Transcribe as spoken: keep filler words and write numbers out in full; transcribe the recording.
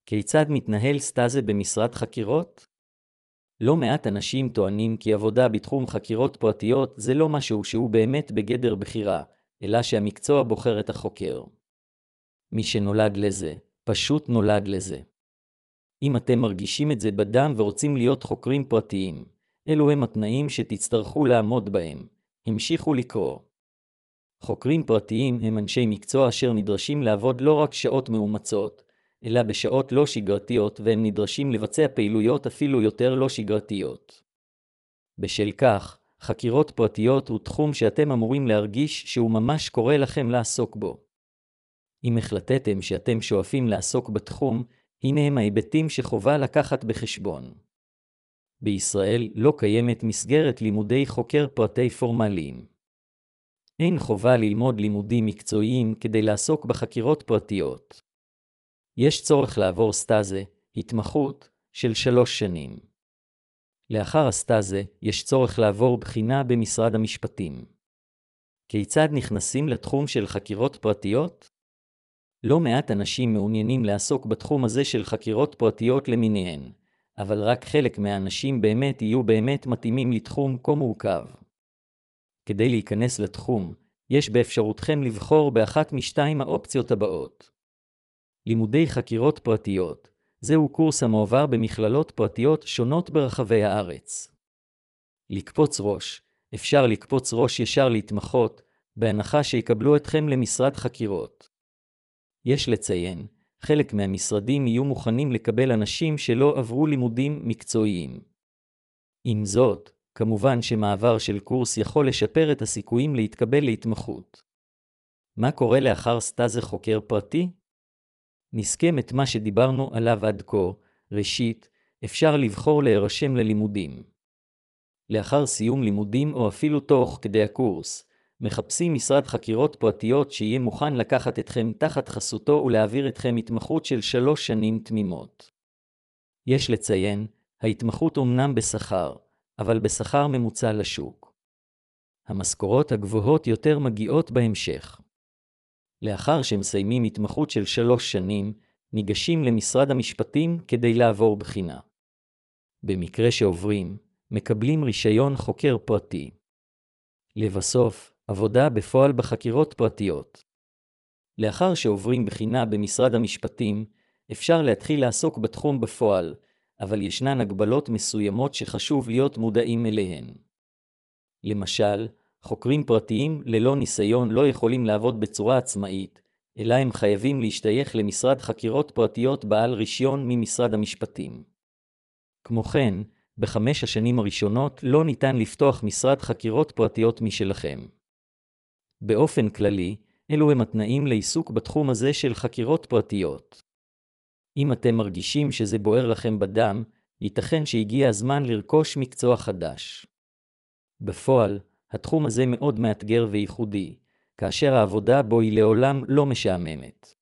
כיצד מתנהל סטאזה במשרד חקירות? לא מעט אנשים טוענים כי עבודה בתחום חקירות פרטיות זה לא משהו שהוא באמת בגדר בחירה, אלא שהמקצוע בוחר את החוקר. מי שנולד לזה, פשוט נולד לזה. אם אתם מרגישים את זה בדם ורוצים להיות חוקרים פרטיים, אלו הם התנאים שתצטרכו לעמוד בהם. המשיכו לקרוא. חוקרים פרטיים הם אנשי מקצוע אשר נדרשים לעבוד לא רק שעות מאומצות, אלא בשעות לא שגרתיות, והם נדרשים לבצע פעילויות אפילו יותר לא שגרתיות. בשל כך, חקירות פרטיות הוא תחום שאתם אמורים להרגיש שהוא ממש קורא לכם לעסוק בו. אם החלטתם שאתם שואפים לעסוק בתחום, הנה הם ההיבטים שחובה לקחת בחשבון. בישראל לא קיימת מסגרת לימודי חוקר פרטי פורמליים. אין חובה ללמוד לימודים מקצועיים כדי לעסוק בחקירות פרטיות. יש צורך לעבור סטאזה, התמחות, של שלוש שנים. לאחר הסטאזה, יש צורך לעבור בחינה במשרד המשפטים. כיצד נכנסים לתחום של חקירות פרטיות? לא מעט אנשים מעוניינים לעסוק בתחום הזה של חקירות פרטיות למיניהן, אבל רק חלק מהאנשים באמת יהיו באמת מתאימים לתחום כה מורכב. כדי להיכנס לתחום, יש באפשרותכם לבחור באחת משתיים האופציות הבאות. לימודי חקירות פרטיות, זהו קורס המועבר במכללות פרטיות שונות ברחבי הארץ. לקפוץ ראש, אפשר לקפוץ ראש ישר להתמחות, בהנחה שיקבלו אתכם למשרד חקירות. יש לציין, חלק מהמשרדים יהיו מוכנים לקבל אנשים שלא עברו לימודים מקצועיים. עם זאת, כמובן שמעבר של קורס יכול לשפר את הסיכויים להתקבל להתמחות. מה קורה לאחר סטאזה חוקר פרטי? נסכם את מה שדיברנו עליו עד כה. ראשית, אפשר לבחור להירשם ללימודים. לאחר סיום לימודים או אפילו תוך כדי הקורס, מחפשים משרד חקירות פרטיות שיהיה מוכן לקחת אתכם תחת חסותו ולהעביר אתכם התמחות של שלוש שנים תמימות. יש לציין, ההתמחות אומנם בשכר, אבל בשכר ממוצע לשוק. המשכורות הגבוהות יותר מגיעות בהמשך. לאחר שמסיימים התמחות של שלוש שנים, ניגשים למשרד המשפטים כדי לעבור בחינה. במקרה שעוברים, מקבלים רישיון חוקר פרטי. לבסוף, עבודה בפועל בחקירות פרטיות. לאחר שעוברים בחינה במשרד המשפטים, אפשר להתחיל לעסוק בתחום בפועל, אבל ישנן הגבלות מסוימות שחשוב להיות מודעים אליהן. למשל, חוקרים פרטיים ללא ניסיון לא יכולים לעבוד בצורה עצמאית, אלא הם חייבים להשתייך למשרד חקירות פרטיות בעל רישיון ממשרד המשפטים. כמו כן, בחמש השנים הראשונות לא ניתן לפתוח משרד חקירות פרטיות משלכם. באופן כללי, אלו הם התנאים לעיסוק בתחום הזה של חקירות פרטיות. אם אתם מרגישים שזה בוער לכם בדם, ייתכן שהגיע הזמן לרכוש מקצוע חדש. בפועל, התחום הזה מאוד מאתגר וייחודי, כאשר העבודה בו היא לעולם לא משעממת.